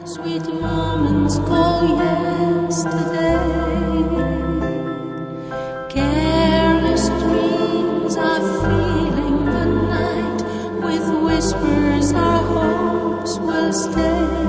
Sweet moments go yesterday. Careless dreams are feeling the night. With whispers our hopes will stay.